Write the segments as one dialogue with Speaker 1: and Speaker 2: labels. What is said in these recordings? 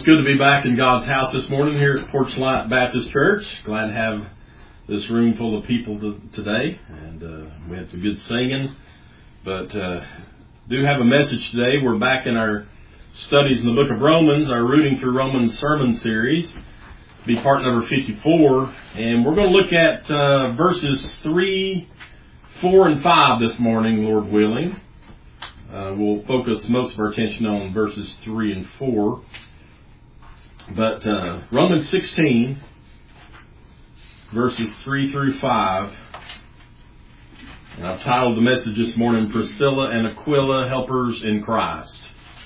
Speaker 1: good to be back in God's house this morning here at Porchlight Baptist Church. Glad to have this room full of people today, and we had some good singing. But do have a message today. We're back in our studies in the book of Romans, our Rooting Through Romans sermon series. Be part number 54, and we're going to look at verses 3, 4, and 5 this morning, Lord willing. We'll focus most of our attention on verses 3 and 4. But Romans 16, verses 3 through 5. And I've titled the message this morning, Priscilla and Aquila, Helpers in Christ.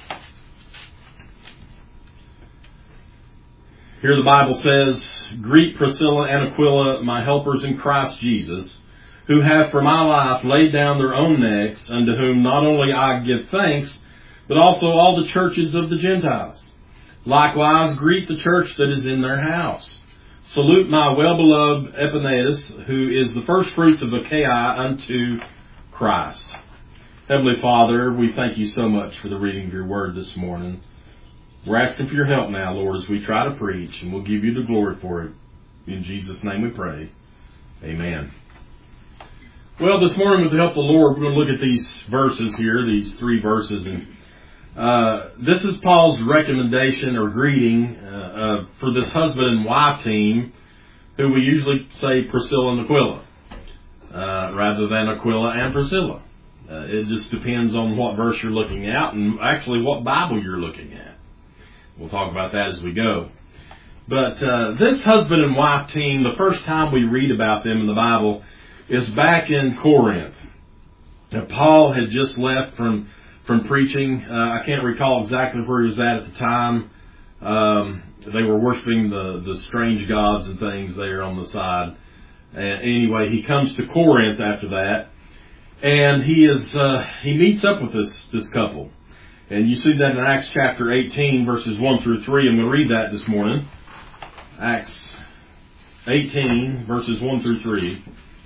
Speaker 1: Here the Bible says, Greet Priscilla and Aquila, my helpers in Christ Jesus, who have for my life laid down their own necks, unto whom not only I give thanks, but also all the churches of the Gentiles. Likewise, greet the church that is in their house. Salute my well-beloved Epaenetus, who is the first fruits of Achaia unto Christ. Heavenly Father, we thank you so much for the reading of your word this morning. We're asking for your help now, Lord, as we try to preach, and we'll give you the glory for it. In Jesus' name we pray. Amen. Well, this morning, with the help of the Lord, we're going to look at these verses here, these 3 verses, and this is Paul's recommendation or greeting for this husband and wife team, who we usually say Priscilla and Aquila, rather than Aquila and Priscilla. It just depends on what verse you're looking at and actually what Bible you're looking at. We'll talk about that as we go. But this husband and wife team, the first time we read about them in the Bible is back in Corinth. Now, Paul had just left from preaching. I can't recall exactly where he was at the time. They were worshiping the strange gods and things there on the side. Anyway, he comes to Corinth after that, and he meets up with this couple. And you see that in Acts chapter 18, verses 1 through 3. I'm going to read that this morning. Acts 18, verses 1 through 3.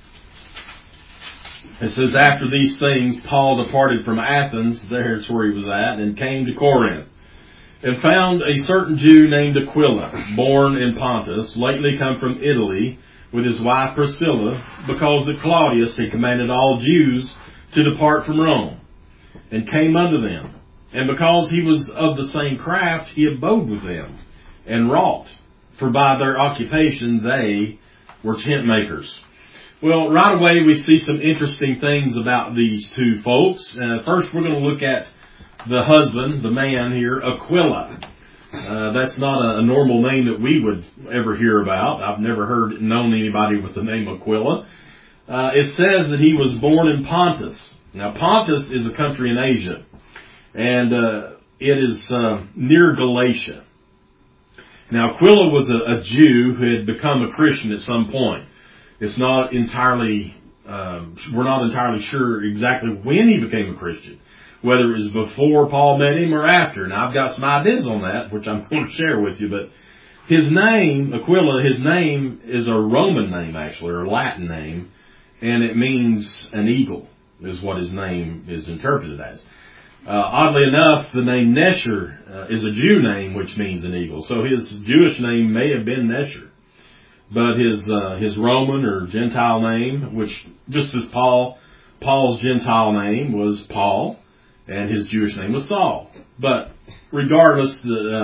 Speaker 1: It says, After these things, Paul departed from Athens, there's where he was at, and came to Corinth, and found a certain Jew named Aquila, born in Pontus, lately come from Italy, with his wife Priscilla, because that Claudius had commanded all Jews to depart from Rome, and came unto them. And because he was of the same craft, he abode with them, and wrought, for by their occupation they were tent makers. Well, right away we see some interesting things about these two folks. First, we're going to look at the husband, the man here, Aquila. That's not a normal name that we would ever hear about. I've never known anybody with the name Aquila. It says that he was born in Pontus. Now, Pontus is a country in Asia, and it is near Galatia. Now, Aquila was a Jew who had become a Christian at some point. It's not entirely, we're not entirely sure exactly when he became a Christian, whether it was before Paul met him or after. Now, I've got some ideas on that, which I'm going to share with you, but his name, Aquila, his name is a Roman name, actually, or a Latin name, and it means an eagle, is what his name is interpreted as. Oddly enough, the name Nesher is a Jew name, which means an eagle, so his Jewish name may have been Nesher. But his Roman or Gentile name, which just as Paul's Gentile name was Paul, and his Jewish name was Saul. But regardless,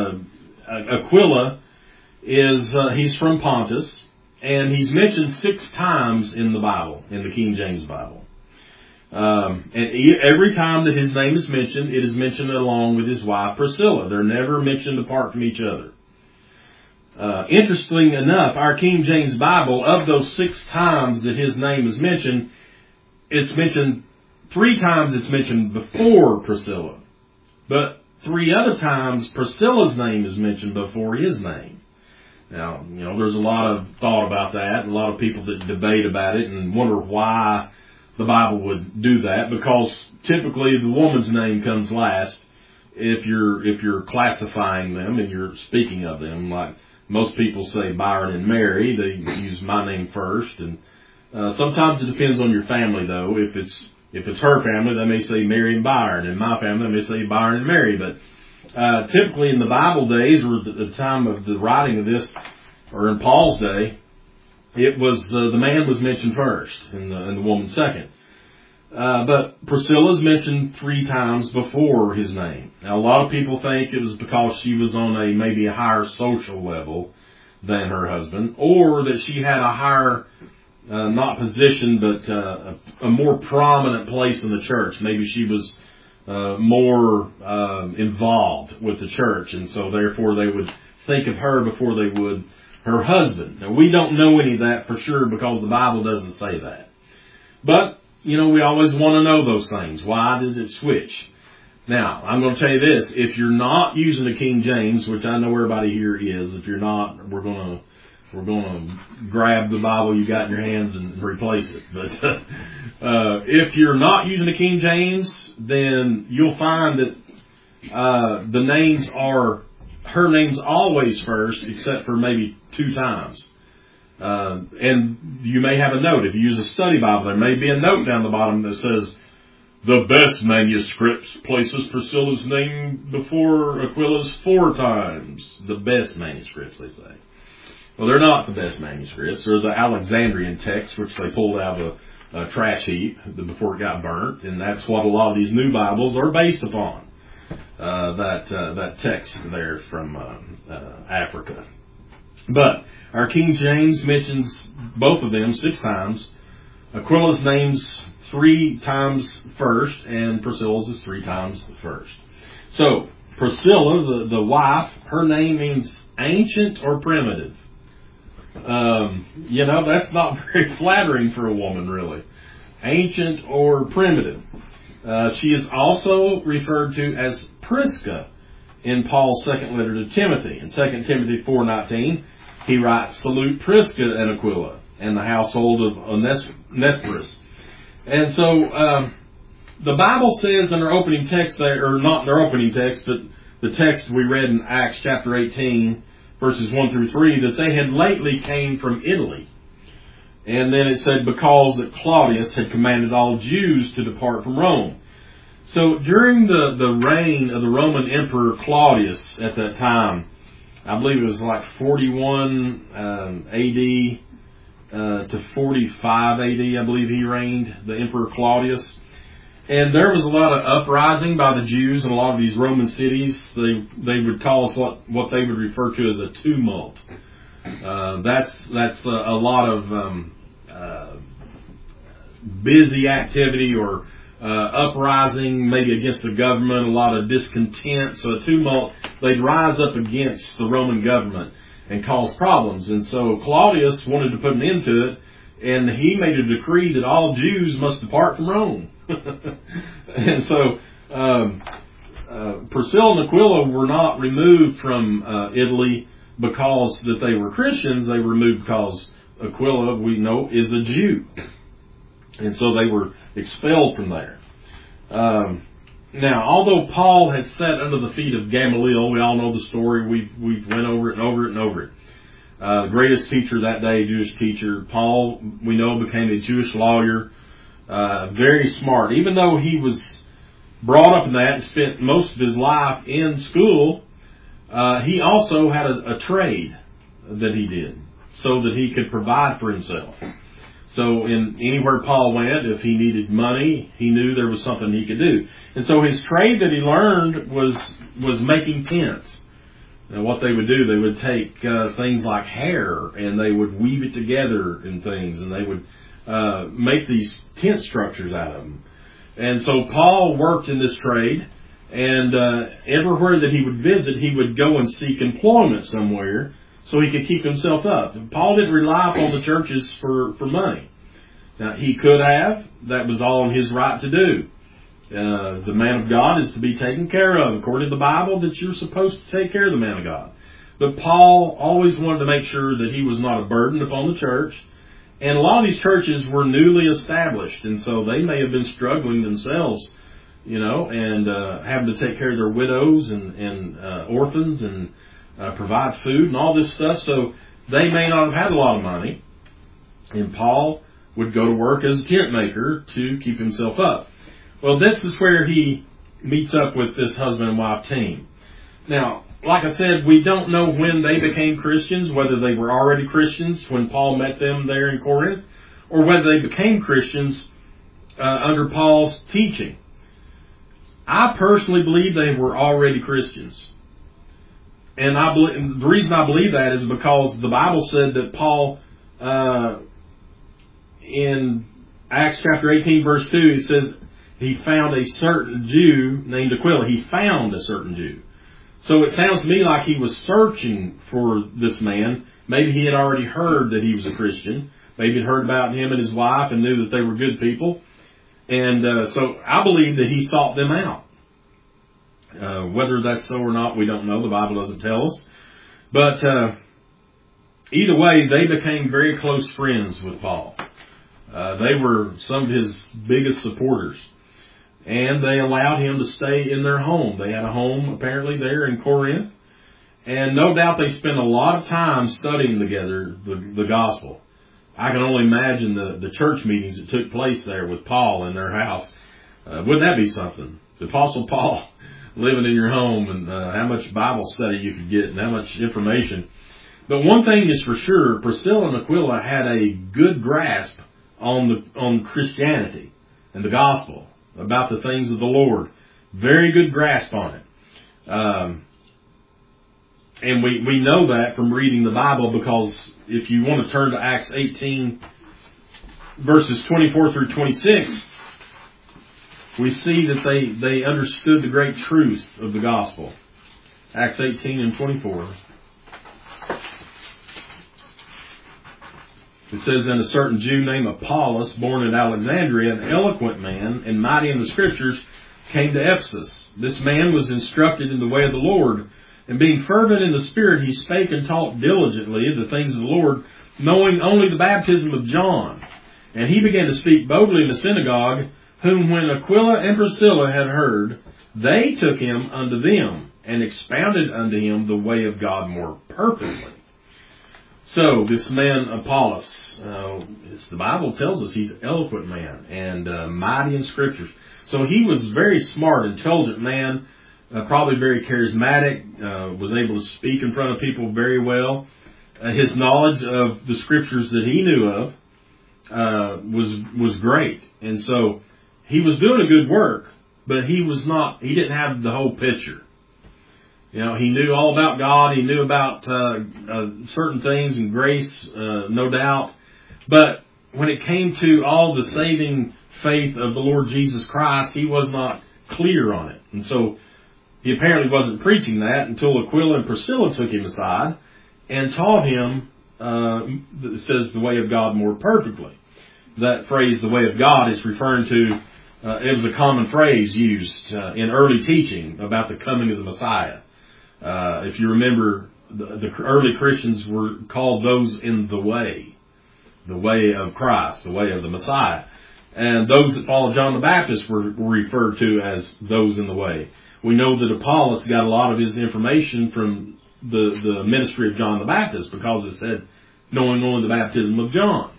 Speaker 1: Aquila he's from Pontus, and he's mentioned 6 times in the Bible, in the King James Bible. And every time that his name is mentioned, it is mentioned along with his wife Priscilla. They're never mentioned apart from each other. Interestingly enough, our King James Bible, of those 6 times that his name is mentioned, it's mentioned 3 times it's mentioned before Priscilla. But 3 other times Priscilla's name is mentioned before his name. Now, there's a lot of thought about that, and a lot of people that debate about it and wonder why the Bible would do that, because typically the woman's name comes last if you're classifying them and you're speaking of them. Like most people say Byron and Mary, they use my name first, and sometimes it depends on your family, though. If it's her family, they may say Mary and Byron, and my family, they may say Byron and Mary. But Typically in the Bible days, or the time of the writing of this, or in Paul's day, it was the man was mentioned first and the woman second. But Priscilla is mentioned 3 times before his name. Now, a lot of people think it was because she was on maybe a higher social level than her husband, or that she had a higher, not position, but a more prominent place in the church. Maybe she was more involved with the church, and so therefore they would think of her before they would her husband. Now, we don't know any of that for sure because the Bible doesn't say that. But we always want to know those things. Why did it switch? Now, I'm going to tell you this. If you're not using the King James, which I know everybody here is, if you're not, we're going to grab the Bible you got in your hands and replace it. But if you're not using the King James, then you'll find that the names are, her name's always first, except for maybe 2 times. And you may have a note. If you use a study Bible, there may be a note down the bottom that says, the best manuscripts places Priscilla's name before Aquila's 4 times. The best manuscripts, they say. Well, they're not the best manuscripts. They're the Alexandrian texts, which they pulled out of a trash heap before it got burnt. And that's what a lot of these new Bibles are based upon. That text there from Africa. But our King James mentions both of them 6 times. Aquila's name's 3 times first, and Priscilla's is 3 times first. So, Priscilla, the wife, her name means ancient or primitive. That's not very flattering for a woman, really. Ancient or primitive. She is also referred to as Prisca in Paul's second letter to Timothy. In 2 Timothy 4:19, he writes, salute Prisca and Aquila and the household of Onesiphorus. And so, the Bible says in their opening text there, or not in their opening text, but the text we read in Acts chapter 18, verses 1 through 3, that they had lately came from Italy. And then it said, because that Claudius had commanded all Jews to depart from Rome. So during the reign of the Roman Emperor Claudius at that time, I believe it was like 41 AD to 45 AD, I believe he reigned, the Emperor Claudius. And there was a lot of uprising by the Jews in a lot of these Roman cities. They would cause what they would refer to as a tumult. That's a lot of busy activity or uprising, maybe against the government, a lot of discontent. So a tumult, they'd rise up against the Roman government and cause problems. And so Claudius wanted to put an end to it, and he made a decree that all Jews must depart from Rome. And so Priscilla and Aquila were not removed from Italy because that they were Christians. They were removed because Aquila, we know, is a Jew. And so they were expelled from there. Now, although Paul had sat under the feet of Gamaliel, we all know the story. We've went over it and over it and over it. The greatest teacher that day, Jewish teacher, Paul, we know, became a Jewish lawyer. Very smart. Even though he was brought up in that and spent most of his life in school, he also had a trade that he did so that he could provide for himself. So anywhere Paul went, if he needed money, he knew there was something he could do. And so his trade that he learned was making tents. And what they would do, they would take things like hair and they would weave it together in things, and they would make these tent structures out of them. And so Paul worked in this trade, and everywhere that he would visit, he would go and seek employment somewhere so he could keep himself up. And Paul didn't rely upon the churches for money. Now, he could have. That was all in his right to do. The man of God is to be taken care of. According to the Bible, that you're supposed to take care of the man of God. But Paul always wanted to make sure that he was not a burden upon the church. And a lot of these churches were newly established, and so they may have been struggling themselves, and having to take care of their widows and orphans and provide food and all this stuff. So they may not have had a lot of money. And Paul would go to work as a tent maker to keep himself up. Well, this is where he meets up with this husband and wife team. Now, like I said, we don't know when they became Christians, whether they were already Christians when Paul met them there in Corinth, or whether they became Christians under Paul's teaching. I personally believe they were already Christians. And the reason I believe that is because the Bible said that Paul, in Acts chapter 18 verse 2, he says he found a certain Jew named Aquila. He found a certain Jew. So it sounds to me like he was searching for this man. Maybe he had already heard that he was a Christian. Maybe he had heard about him and his wife and knew that they were good people. And so I believe that he sought them out. Whether that's so or not, we don't know. The Bible doesn't tell us. But either way, they became very close friends with Paul. They were some of his biggest supporters. And they allowed him to stay in their home. They had a home apparently there in Corinth. And no doubt they spent a lot of time studying together the gospel. I can only imagine the church meetings that took place there with Paul in their house. Wouldn't that be something? The Apostle Paul living in your home, and how much Bible study you could get and how much information. But one thing is for sure, Priscilla and Aquila had a good grasp on Christianity and the gospel, about the things of the Lord. Very good grasp on it. And we know that from reading the Bible, because if you want to turn to Acts 18, verses 24 through 26, we see that they understood the great truths of the gospel. Acts 18 and 24. It says, "And a certain Jew named Apollos, born at Alexandria, an eloquent man and mighty in the Scriptures, came to Ephesus. This man was instructed in the way of the Lord, and being fervent in the Spirit, he spake and taught diligently the things of the Lord, knowing only the baptism of John. And he began to speak boldly in the synagogue, whom when Aquila and Priscilla had heard, they took him unto them, and expounded unto him the way of God more perfectly." So, this man Apollos, the Bible tells us he's an eloquent man and mighty in Scriptures. So he was very smart, intelligent man, probably very charismatic, was able to speak in front of people very well. His knowledge of the Scriptures that he knew of was great. And so he was doing a good work, but he didn't have the whole picture. You know, he knew all about God. He knew about certain things and grace, no doubt. But when it came to all the saving faith of the Lord Jesus Christ, he was not clear on it. And so he apparently wasn't preaching that until Aquila and Priscilla took him aside and taught him, it says, the way of God more perfectly. That phrase, the way of God, is referring to, it was a common phrase used in early teaching about the coming of the Messiah. If you remember, the early Christians were called those in the way of Christ, the way of the Messiah. And those that followed John the Baptist were referred to as those in the way. We know that Apollos got a lot of his information from the ministry of John the Baptist, because it said, knowing only the baptism of John.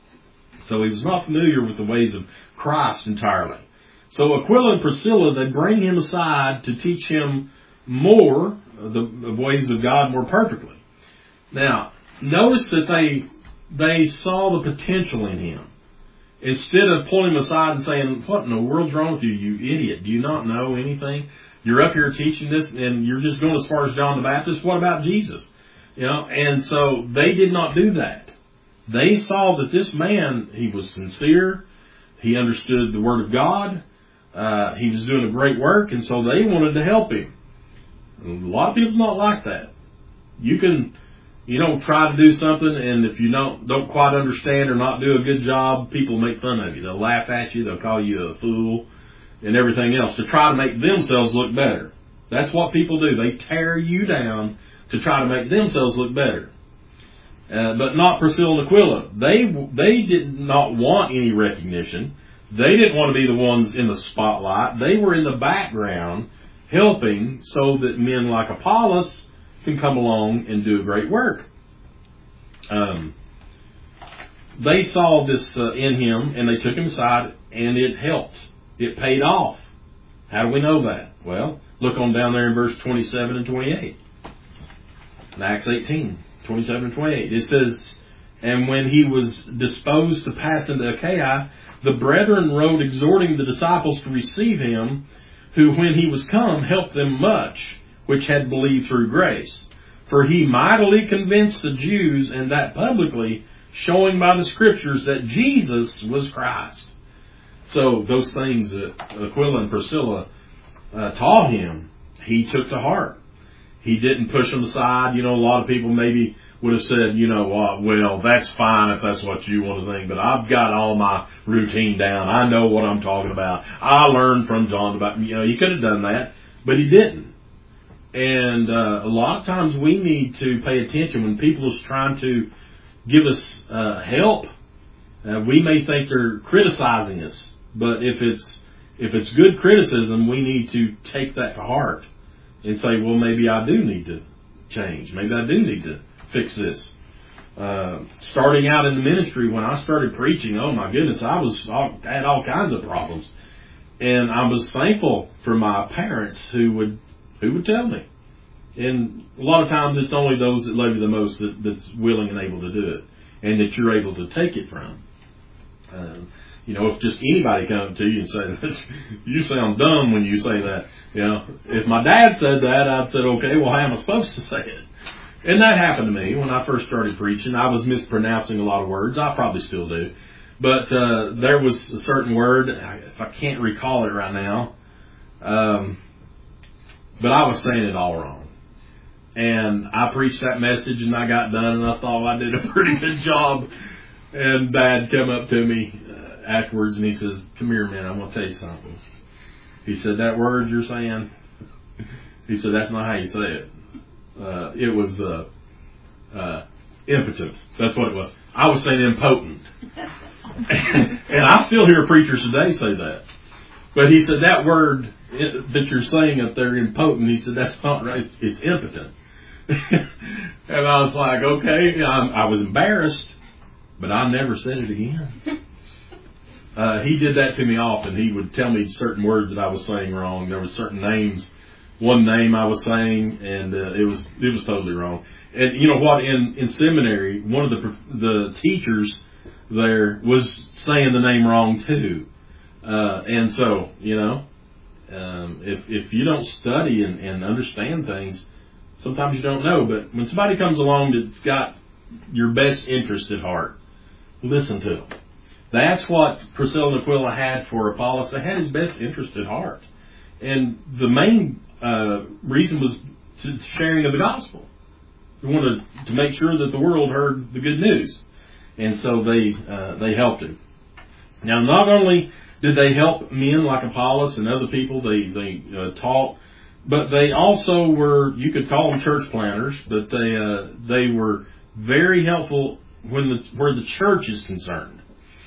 Speaker 1: So he was not familiar with the ways of Christ entirely. So Aquila and Priscilla, they bring him aside to teach him more the ways of God more perfectly. Now, notice that they saw the potential in him. Instead of pulling him aside and saying, "What in the world's wrong with you, you idiot? Do you not know anything? You're up here teaching this and you're just going as far as John the Baptist. What about Jesus?" You know, and so they did not do that. They saw that this man, he was sincere. He understood the Word of God. He was doing a great work, and so they wanted to help him. A lot of people's not like that. You can, try to do something, and if you don't quite understand or not do a good job, people make fun of you. They'll laugh at you. They'll call you a fool and everything else to try to make themselves look better. That's what people do. They tear you down to try to make themselves look better. But not Priscilla and Aquila. They did not want any recognition. They didn't want to be the ones in the spotlight. They were in the background helping so that men like Apollos can come along and do a great work. They saw this in him, and they took him aside, and it helped. It paid off. How do we know that? Well, Look on down there in verse 27 and 28. In Acts 18, 27 and 28. It says, and when he was disposed to pass into Achaia, the brethren wrote exhorting the disciples to receive him, who when he was come helped them much, which had believed through grace. For he mightily convinced the Jews, and that publicly, showing by the Scriptures that Jesus was Christ. So those things that Aquila and Priscilla taught him, he took to heart. He didn't push them aside. A lot of people maybe would have said, well, that's fine if that's what you want to think, but I've got all my routine down. I know what I'm talking about. I learned from John about, he could have done that, but he didn't. And a lot of times we need to pay attention when people are trying to give us help. We may think they're criticizing us, but if it's good criticism, we need to take that to heart and say, well, maybe I do need to change. Maybe I do need to fix this. Starting out in the ministry, when I started preaching, oh my goodness, I had all kinds of problems, and I was thankful for my parents who would tell me. And a lot of times, it's only those that love you the most that's willing and able to do it, and that you're able to take it from. If just anybody comes to you and says, you sound dumb when you say that. If my dad said that, I'd say, okay, well, how am I supposed to say it? And that happened to me when I first started preaching. I was mispronouncing a lot of words. I probably still do. But there was a certain word, if I can't recall it right now, but I was saying it all wrong. And I preached that message and I got done and I thought I did a pretty good job. And Dad came up to me afterwards and he says, come here, man, I'm going to tell you something. He said, that word you're saying, he said, that's not how you say it. It was impotent. That's what it was. I was saying impotent. And I still hear preachers today say that. But he said, that word that you're saying up there, impotent, he said, that's not right. It's impotent. And I was like, okay. I was embarrassed, but I never said it again. He did that to me often. He would tell me certain words that I was saying wrong. There were certain names. One name I was saying, and it was totally wrong. And you know what? In seminary, one of the teachers there was saying the name wrong too. And so, if you don't study and understand things, sometimes you don't know. But when somebody comes along that's got your best interest at heart, listen to them. That's what Priscilla and Aquila had for Apollos. They had his best interest at heart. And the main reason was to sharing of the gospel. They wanted to make sure that the world heard the good news. And so they helped him. Now, not only did they help men like Apollos and other people they taught, but they also were, you could call them church planters, but they were very helpful where the church is concerned.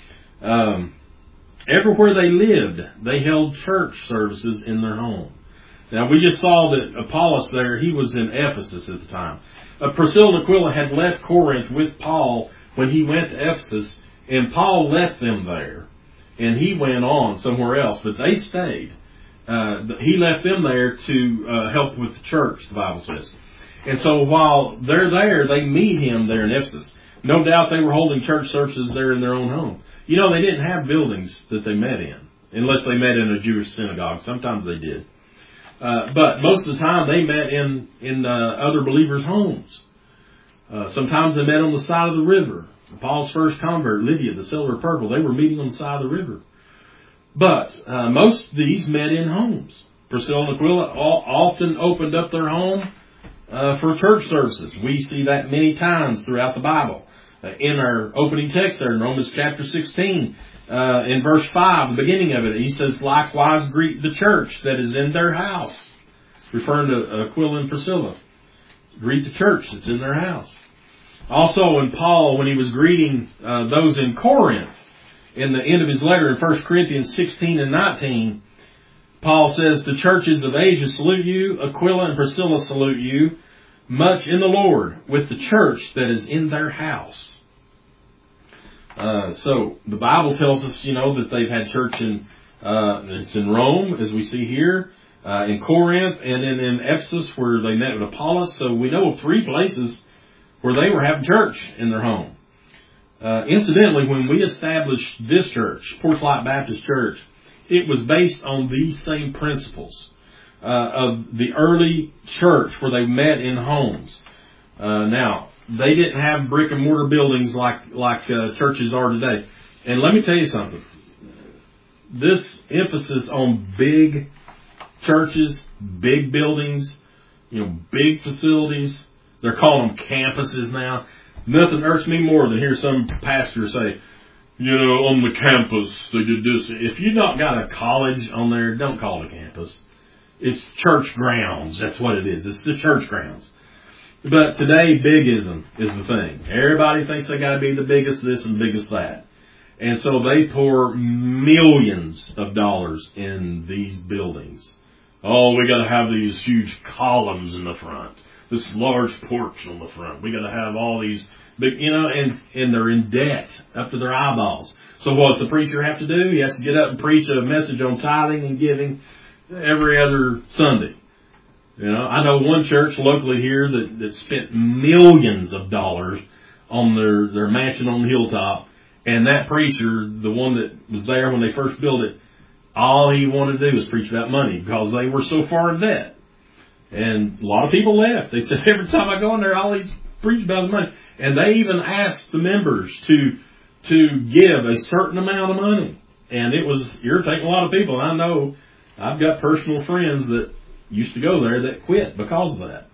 Speaker 1: Everywhere they lived, they held church services in their home. Now, we just saw that Apollos there, he was in Ephesus at the time. Priscilla and Aquila had left Corinth with Paul when he went to Ephesus, and Paul left them there, and he went on somewhere else, but they stayed. He left them there to help with the church, the Bible says. And so while they're there, they meet him there in Ephesus. No doubt they were holding church services there in their own home. They didn't have buildings that they met in, unless they met in a Jewish synagogue. Sometimes they did. But most of the time they met in other believers' homes. Sometimes they met on the side of the river. Paul's first convert, Lydia, the seller of purple, they were meeting on the side of the river. But most of these met in homes. Priscilla and Aquila often opened up their home for church services. We see that many times throughout the Bible. In our opening text there in Romans chapter 16, in verse 5, the beginning of it, he says, likewise greet the church that is in their house. Referring to Aquila and Priscilla. Greet the church that's in their house. Also, when Paul, when he was greeting those in Corinth, in the end of his letter in 1 Corinthians 16 and 19, Paul says, the churches of Asia salute you, Aquila and Priscilla salute you, much in the Lord, with the church that is in their house. So the Bible tells us, that they've had church it's in Rome, as we see here. in Corinth, and then in Ephesus where they met with Apollos. So we know of 3 places where they were having church in their home. Incidentally, when we established this church, Porch Light Baptist Church, it was based on these same principles of the early church where they met in homes. Now, they didn't have brick and mortar buildings like churches are today. And let me tell you something. This emphasis on big churches, big buildings, big facilities, they're calling them campuses now. Nothing hurts me more than hear some pastor say, on the campus they did this. If you've not got a college on there, don't call it a campus. It's church grounds. That's what it is. It's the church grounds. But today, bigism is the thing. Everybody thinks they got to be the biggest this and biggest that. And so they pour millions of dollars in these buildings. Oh, we got to have these huge columns in the front. This large porch on the front. We got to have all these big, and they're in debt up to their eyeballs. So what's the preacher have to do? He has to get up and preach a message on tithing and giving every other Sunday. I know one church locally here that spent millions of dollars on their mansion on the hilltop. And that preacher, the one that was there when they first built it, all he wanted to do was preach about money because they were so far in debt. And a lot of people left. They said, every time I go in there, all he's preach about is money. And they even asked the members to give a certain amount of money. And it was irritating a lot of people. I know I've got personal friends that used to go there that quit because of that.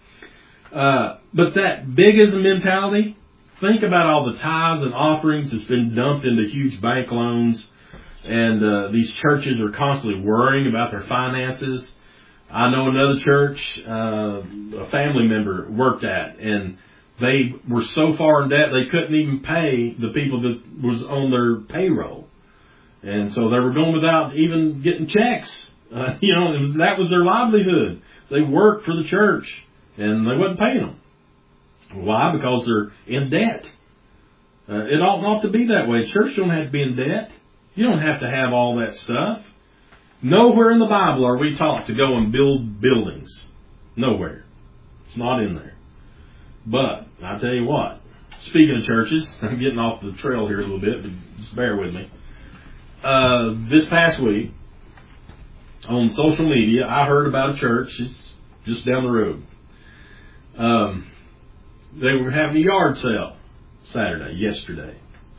Speaker 1: But that bigism mentality, think about all the tithes and offerings that's been dumped into huge bank loans. And these churches are constantly worrying about their finances. I know another church, a family member worked at, and they were so far in debt they couldn't even pay the people that was on their payroll. And so they were going without even getting checks. That was their livelihood. They worked for the church, and they wasn't paying them. Why? Because they're in debt. It ought not to be that way. Church don't have to be in debt. You don't have to have all that stuff. Nowhere in the Bible are we taught to go and build buildings. Nowhere. It's not in there. But, I tell you what, speaking of churches, I'm getting off the trail here a little bit, but just bear with me. This past week, on social media, I heard about a church. It's just down the road. They were having a yard sale yesterday.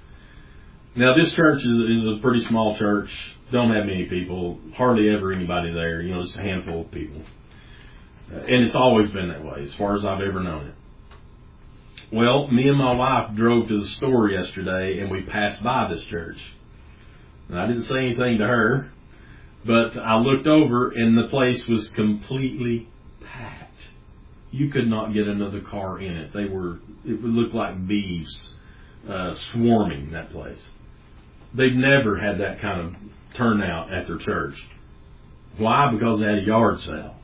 Speaker 1: Now, this church is a pretty small church. Don't have many people. Hardly ever anybody there. Just a handful of people. And it's always been that way, as far as I've ever known it. Well, me and my wife drove to the store yesterday, and we passed by this church. And I didn't say anything to her, but I looked over, and the place was completely packed. You could not get another car in it. It would look like bees swarming that place. They've never had that kind of turnout at their church. Why? Because they had a yard sale.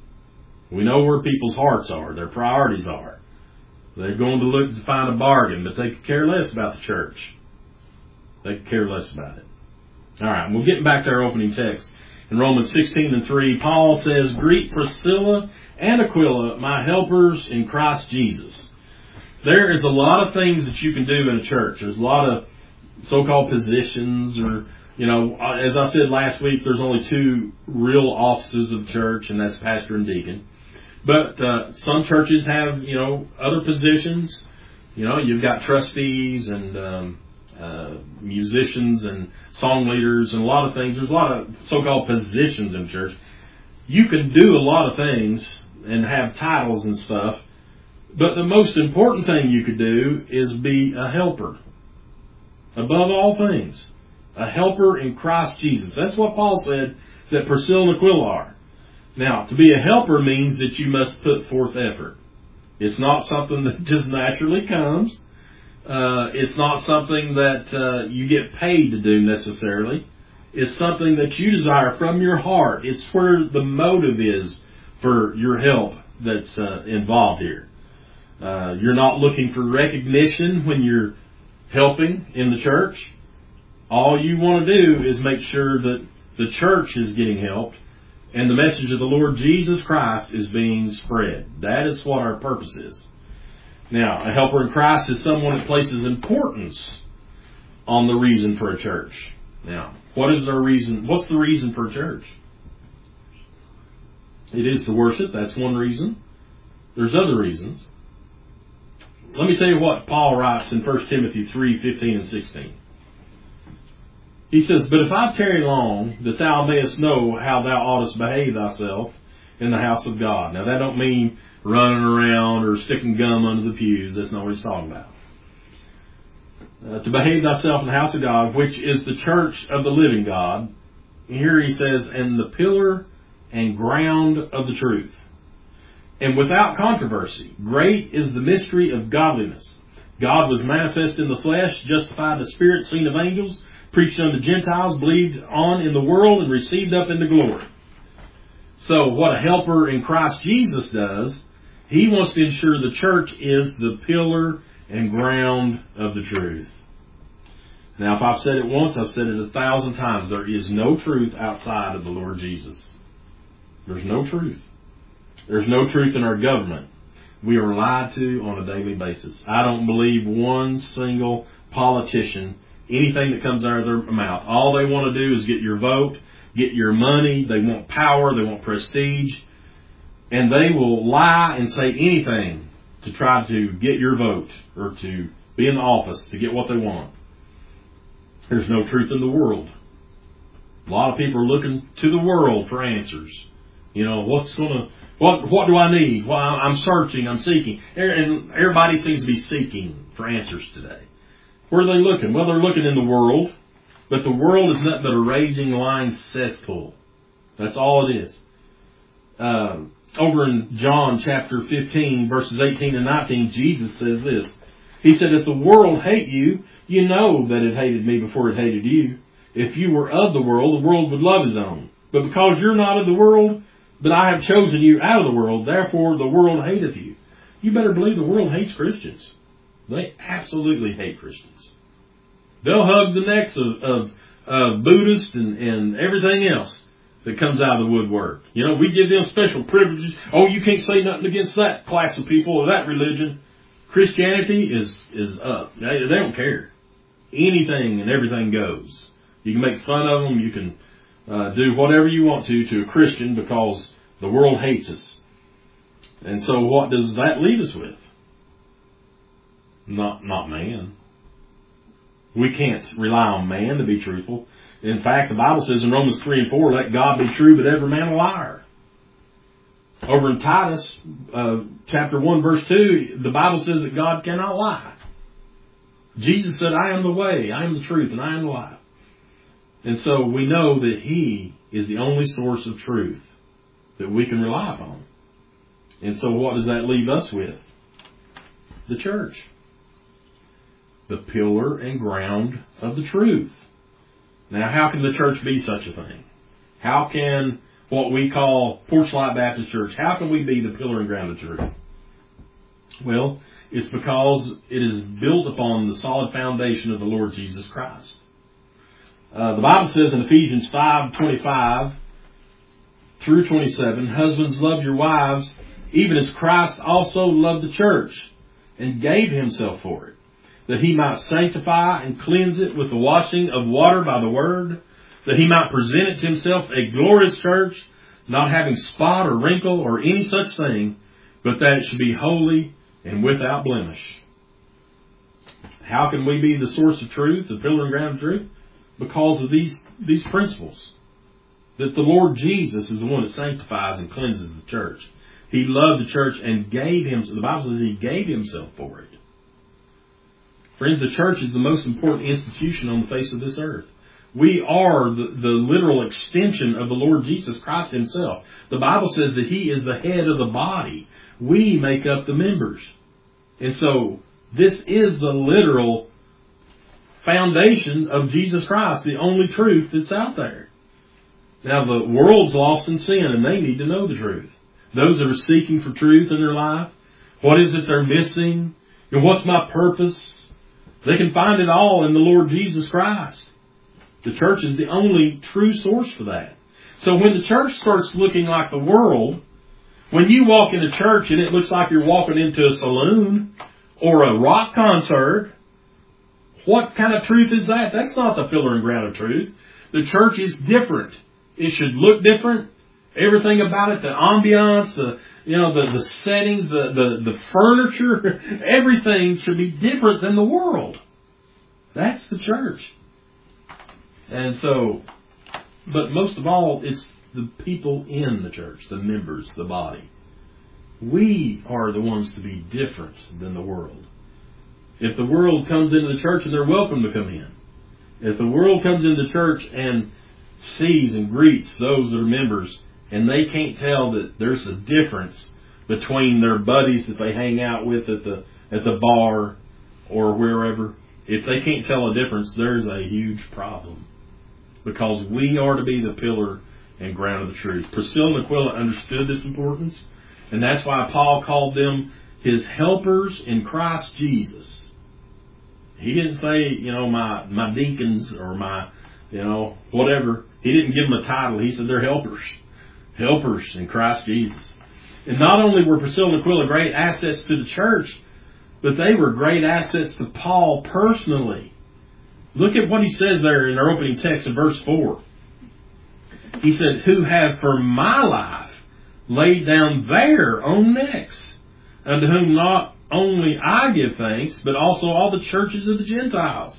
Speaker 1: We know where people's hearts are, their priorities are. They're going to look to find a bargain, but they could care less about the church. They could care less about it. All right, we're getting back to our opening text. In Romans 16:3, Paul says, "Greet Priscilla and Aquila, my helpers in Christ Jesus." There is a lot of things that you can do in a church. There's a lot of so-called positions, or, as I said last week, there's only 2 real offices of the church, and that's pastor and deacon. But some churches have, other positions. You've got trustees and musicians and song leaders and a lot of things. There's a lot of so-called positions in church. You can do a lot of things and have titles and stuff, but the most important thing you could do is be a helper. Above all things, a helper in Christ Jesus. That's what Paul said that Priscilla and Aquila are. Now, to be a helper means that you must put forth effort. It's not something that just naturally comes. It's not something that you get paid to do necessarily. It's something that you desire from your heart. It's where the motive is for your help that's involved here. You're not looking for recognition when you're helping in the church. All you want to do is make sure that the church is getting helped, and the message of the Lord Jesus Christ is being spread. That is what our purpose is. Now, a helper in Christ is someone that places importance on the reason for a church. Now, what is our reason? What's the reason for a church? It is to worship. That's one reason. There's other reasons. Let me tell you what Paul writes in 1 Timothy 3:15 and 16. He says, "But if I tarry long, that thou mayest know how thou oughtest behave thyself in the house of God." Now that don't mean running around or sticking gum under the pews. That's not what he's talking about. To behave thyself in the house of God, which is the church of the living God. Here he says, "And the pillar and ground of the truth. And without controversy, great is the mystery of godliness. God was manifest in the flesh, justified in the spirit, seen of angels, preached unto Gentiles, believed on in the world, and received up into glory." So what a helper in Christ Jesus does, he wants to ensure the church is the pillar and ground of the truth. Now, if I've said it once, I've said it 1,000 times. There is no truth outside of the Lord Jesus. There's no truth. There's no truth in our government. We are lied to on a daily basis. I don't believe one single politician, anything that comes out of their mouth. All they want to do is get your vote, get your money. They want power. They want prestige. And they will lie and say anything to try to get your vote or to be in the office to get what they want. There's no truth in the world. A lot of people are looking to the world for answers. You know, what do I need? Well, I'm searching, I'm seeking. And everybody seems to be seeking for answers today. Where are they looking? Well, they're looking in the world. But the world is nothing but a raging lion cesspool. That's all it is. Over in John chapter 15, verses 18 and 19, Jesus says this. He said, "If the world hate you, you know that it hated me before it hated you. If you were of the world would love his own. But because you're not of the world, but I have chosen you out of the world, therefore the world hateth you." You better believe the world hates Christians. They absolutely hate Christians. They'll hug the necks of Buddhists and everything else that comes out of the woodwork. You know, we give them special privileges. Oh, you can't say nothing against that class of people or that religion. Christianity is up. They don't care. Anything and everything goes. You can make fun of them. You can do whatever you want to a Christian because the world hates us. And so what does that leave us with? Not man. We can't rely on man to be truthful. In fact, the Bible says in Romans 3 and 4, "Let God be true, but every man a liar." Over in Titus chapter 1, verse 2, the Bible says that God cannot lie. Jesus said, "I am the way, I am the truth, and I am the life." And so we know that He is the only source of truth that we can rely upon. And so what does that leave us with? The church. The pillar and ground of the truth. Now, how can the church be such a thing? How can what we call Porchlight Baptist Church, how can we be the pillar and ground of truth? Well, it's because it is built upon the solid foundation of the Lord Jesus Christ. The Bible says in Ephesians 5:25 through 27, "Husbands, love your wives, even as Christ also loved the church and gave himself for it, that he might sanctify and cleanse it with the washing of water by the word, that he might present it to himself a glorious church, not having spot or wrinkle or any such thing, but that it should be holy and without blemish." How can we be the source of truth, the pillar and ground of truth? Because of these principles. That the Lord Jesus is the one that sanctifies and cleanses the church. He loved the church and gave himself. The Bible says he gave himself for it. Friends, the church is the most important institution on the face of this earth. We are the literal extension of the Lord Jesus Christ himself. The Bible says that he is the head of the body. We make up the members. And so this is the literal foundation of Jesus Christ, the only truth that's out there. Now, the world's lost in sin, and they need to know the truth. Those that are seeking for truth in their life, what is it they're missing? And what's my purpose? They can find it all in the Lord Jesus Christ. The church is the only true source for that. So when the church starts looking like the world, when you walk into church and it looks like you're walking into a saloon or a rock concert, what kind of truth is that? That's not the pillar and ground of truth. The church is different. It should look different. Everything about it, the ambiance, the settings, the furniture, everything should be different than the world. That's the church. And so, but most of all, it's the people in the church, the members, the body. We are the ones to be different than the world. If the world comes into the church, and they're welcome to come in. If the world comes into church and sees and greets those that are members, and they can't tell that there's a difference between their buddies that they hang out with at the bar or wherever, if they can't tell a difference, there's a huge problem. Because we are to be the pillar and ground of the truth. Priscilla and Aquila understood this importance, and that's why Paul called them his helpers in Christ Jesus. He didn't say, my deacons or my, whatever. He didn't give them a title. He said they're helpers. Helpers in Christ Jesus. And not only were Priscilla and Aquila great assets to the church, but they were great assets to Paul personally. Look at what he says there in our opening text in verse 4. He said, who have for my life laid down their own necks, unto whom not only I give thanks, but also all the churches of the Gentiles.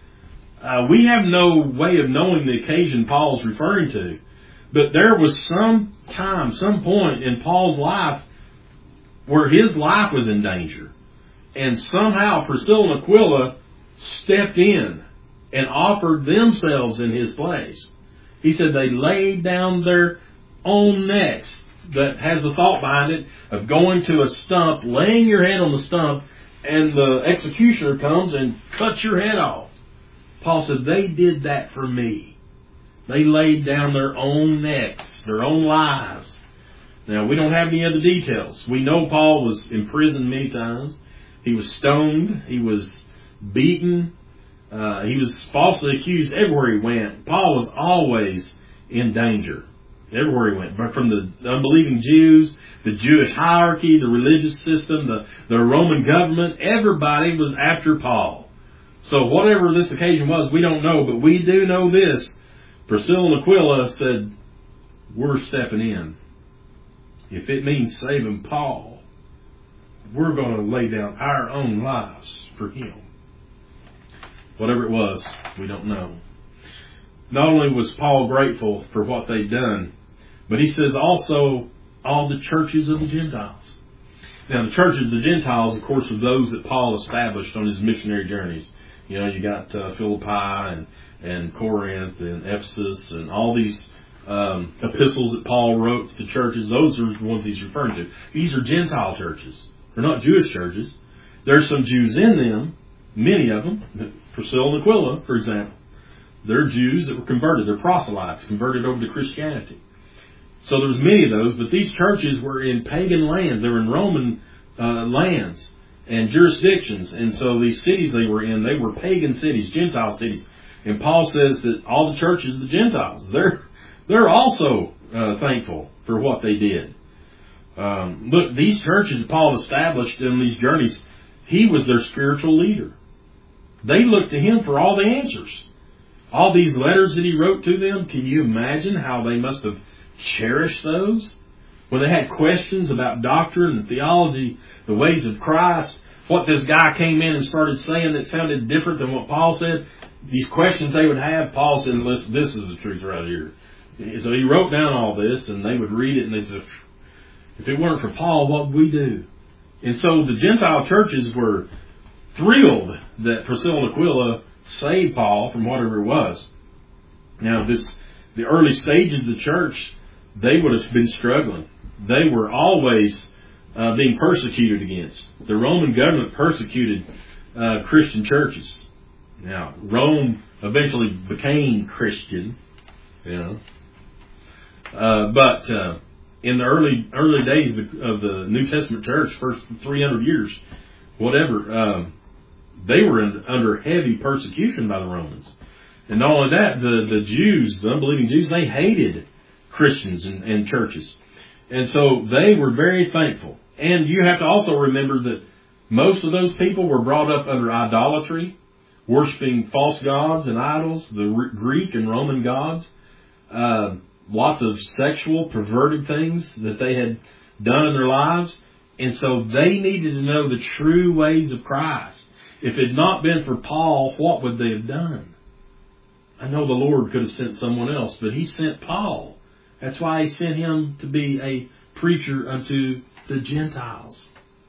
Speaker 1: We have no way of knowing the occasion Paul's referring to, but there was some time, some point in Paul's life where his life was in danger. And somehow Priscilla and Aquila stepped in and offered themselves in his place. He said they laid down their own necks. That has the thought behind it of going to a stump, laying your head on the stump, and the executioner comes and cuts your head off. Paul said they did that for me. They laid down their own necks, their own lives. Now, we don't have any other details. We know Paul was imprisoned many times. He was stoned. He was beaten. He was falsely accused everywhere he went. Paul was always in danger. Everywhere he went. But from the unbelieving Jews, the Jewish hierarchy, the religious system, the Roman government, everybody was after Paul. So whatever this occasion was, we don't know. But we do know this. Priscilla and Aquila said, we're stepping in. If it means saving Paul, we're going to lay down our own lives for him. Whatever it was, we don't know. Not only was Paul grateful for what they'd done, but he says also all the churches of the Gentiles. Now, the churches of the Gentiles, of course, were those that Paul established on his missionary journeys. You got Philippi and Corinth and Ephesus and all these epistles that Paul wrote to the churches. Those are the ones he's referring to. These are Gentile churches. They're not Jewish churches. There's some Jews in them, many of them. Priscilla and Aquila, for example. They're Jews that were converted. They're proselytes, converted over to Christianity. So there was many of those, but these churches were in pagan lands. They were in Roman lands and jurisdictions. And so these cities they were in, they were pagan cities, Gentile cities. And Paul says that all the churches of the Gentiles, they're also thankful for what they did. Look, these churches Paul established in these journeys, he was their spiritual leader. They looked to him for all the answers. All these letters that he wrote to them, can you imagine how they must have cherished those? When they had questions about doctrine and theology, the ways of Christ, what this guy came in and started saying that sounded different than what Paul said, these questions they would have, Paul said, listen, this is the truth right here. So he wrote down all this, and they would read it, and they'd say, if it weren't for Paul, what would we do? And so the Gentile churches were thrilled that Priscilla and Aquila saved Paul from whatever it was. Now, the early stages of the church, they would have been struggling. They were always being persecuted against. The Roman government persecuted Christian churches. Now, Rome eventually became Christian, but in the early days of the New Testament church, first 300 years, whatever, they were under heavy persecution by the Romans. And not only that, the Jews, the unbelieving Jews, they hated Christians and churches. And so they were very thankful. And you have to also remember that most of those people were brought up under idolatry, worshiping false gods and idols, the Greek and Roman gods. Lots of sexual, perverted things that they had done in their lives. And so they needed to know the true ways of Christ. If it had not been for Paul, what would they have done? I know the Lord could have sent someone else, but He sent Paul. That's why He sent him to be a preacher unto the Gentiles.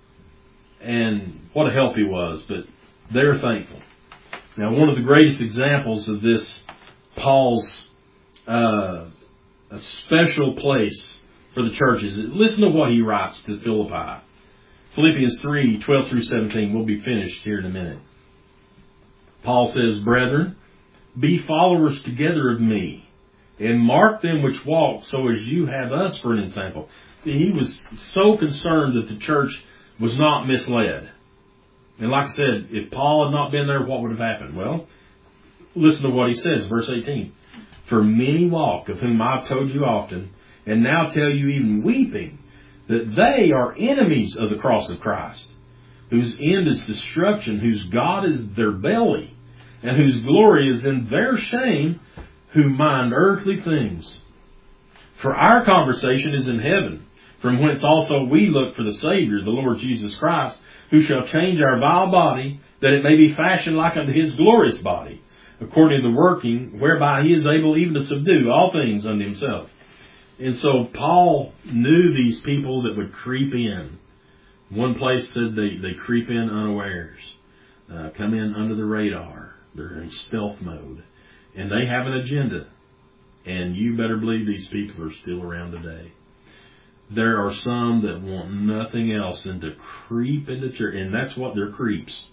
Speaker 1: And what a help he was, but they're thankful. Now, one of the greatest examples of this, Paul's a special place for the churches. Listen to what he writes to Philippi. Philippians 3:12 through 17. We'll be finished here in a minute. Paul says, "Brethren, be followers together of me, and mark them which walk, so as you have us for an example." He was so concerned that the church was not misled. And like I said, if Paul had not been there, what would have happened? Well, listen to what he says, verse 18. "For many walk, of whom I've told you often, and now tell you even weeping, that they are enemies of the cross of Christ, whose end is destruction, whose God is their belly, and whose glory is in their shame, who mind earthly things. For our conversation is in heaven, from whence also we look for the Savior, the Lord Jesus Christ, who shall change our vile body, that it may be fashioned like unto His glorious body, according to the working whereby He is able even to subdue all things unto Himself." And so Paul knew these people that would creep in. One place said they creep in unawares, come in under the radar. They're in stealth mode. And they have an agenda. And you better believe these people are still around today. There are some that want nothing else than to creep into church. And that's what they're creeps.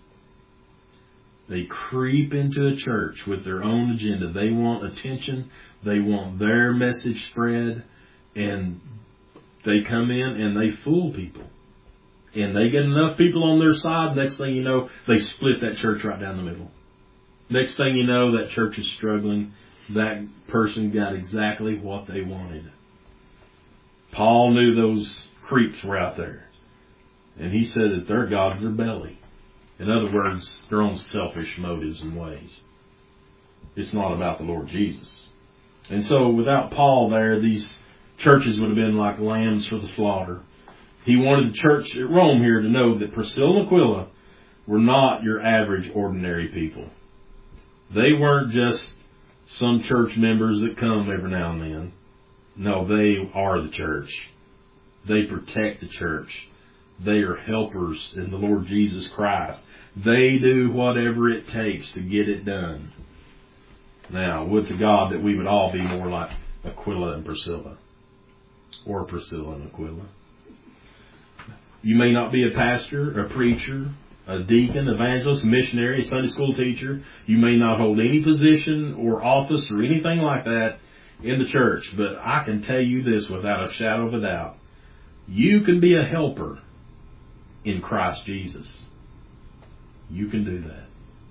Speaker 1: They creep into a church with their own agenda. They want attention. They want their message spread. And they come in and they fool people. And they get enough people on their side, next thing you know, they split that church right down the middle. Next thing you know, that church is struggling. That person got exactly what they wanted. Paul knew those creeps were out there. And he said that their God's their belly. In other words, their own selfish motives and ways. It's not about the Lord Jesus. And so without Paul there, these churches would have been like lambs for the slaughter. He wanted the church at Rome here to know that Priscilla and Aquila were not your average ordinary people. They weren't just some church members that come every now and then. No, they are the church. They protect the church. They are helpers in the Lord Jesus Christ. They do whatever it takes to get it done. Now, would to God that we would all be more like Aquila and Priscilla. Or Priscilla and Aquila. You may not be a pastor, a preacher, a deacon, evangelist, missionary, a Sunday school teacher. You may not hold any position or office or anything like that in the church. But I can tell you this without a shadow of a doubt. You can be a helper in Christ Jesus. You can do that.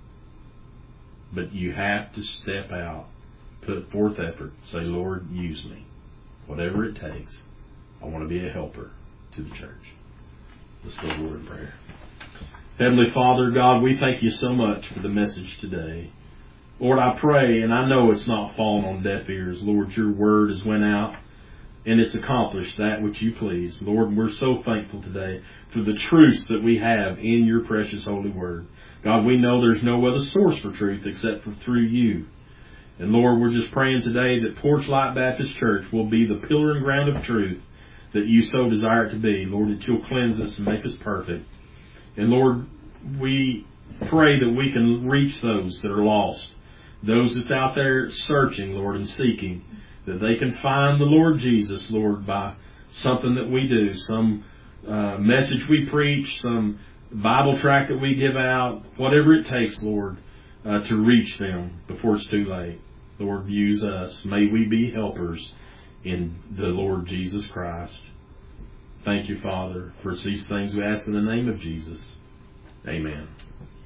Speaker 1: But you have to step out, put forth effort, say, "Lord, use me. Whatever it takes, I want to be a helper to the church." Let's go to the Lord in prayer. Heavenly Father, God, we thank you so much for the message today. Lord, I pray, and I know it's not fallen on deaf ears. Lord, your word has went out, and it's accomplished that which you please. Lord, we're so thankful today for the truths that we have in your precious holy word. God, we know there's no other source for truth except for through you. And Lord, we're just praying today that Porchlight Baptist Church will be the pillar and ground of truth that you so desire it to be. Lord, that you'll cleanse us and make us perfect. And Lord, we pray that we can reach those that are lost. Those that's out there searching, Lord, and seeking. That they can find the Lord Jesus, Lord, by something that we do. Some message we preach, some Bible tract that we give out. Whatever it takes, Lord, to reach them before it's too late. Lord, use us. May we be helpers in the Lord Jesus Christ. Thank you, Father, for these things we ask in the name of Jesus. Amen.